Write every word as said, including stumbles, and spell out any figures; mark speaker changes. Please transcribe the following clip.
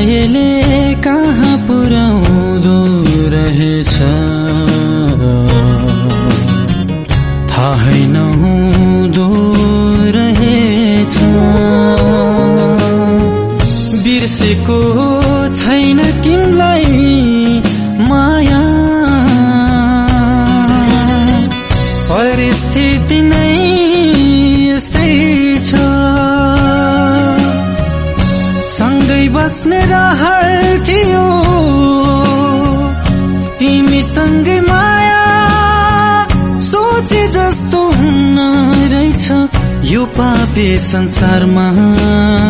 Speaker 1: हृदयले कहाँ पुर्याउँदो रहेछ थाहै नहुँदो रहेछ बिर्सेको छैन तिमीलाई माया परिस्थिति नै यस्तै छ सँगै बस्ने रहर थियो तिमी सँगै माया सोचे जस्तो हुन्न रहेछ यो पापी संसारमा